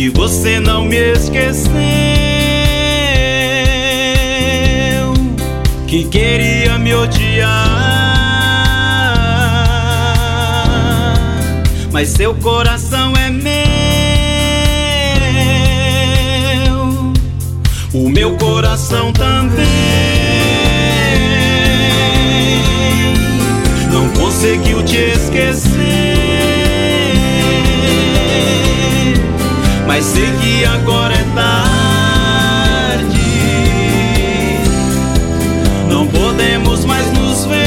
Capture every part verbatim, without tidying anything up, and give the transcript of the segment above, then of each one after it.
que você não me esqueceu, que queria me odiar, mas seu coração é meu, o meu coração também. Não conseguiu te esquecer, mas sei que agora é tarde, não podemos mais nos ver.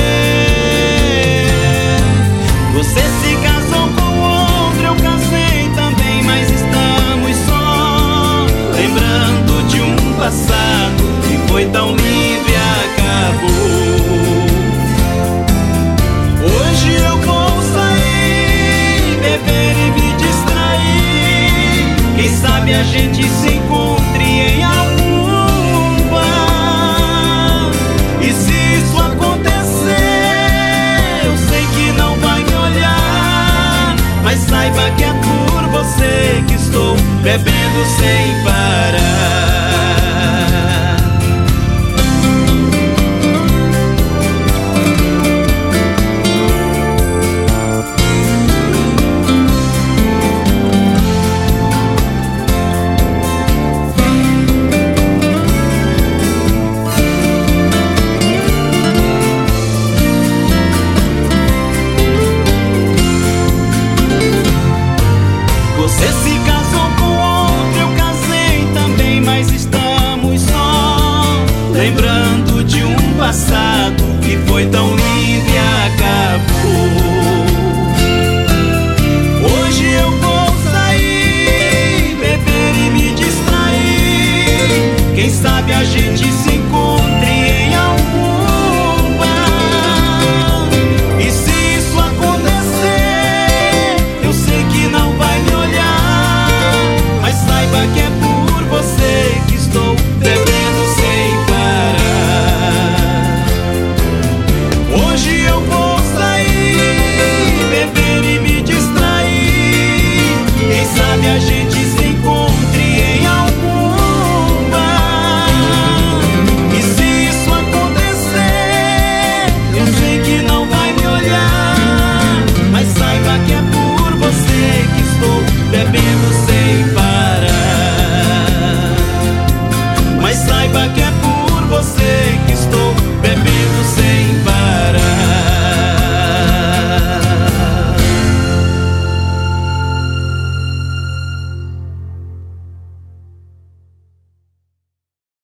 Você se casou com outro, eu casei também, mas estamos só, lembrando de um passado que foi tão lindo e acabou. Hoje eu vou sair, beber e me distrair, quem sabe a gente se encontre em algum bar. E se isso acontecer, eu sei que não vai me olhar, mas saiba que é por você que estou bebendo sem parar. Você se casou com outro, eu casei também, mas estamos só, lembrando de um passado que foi tão lindo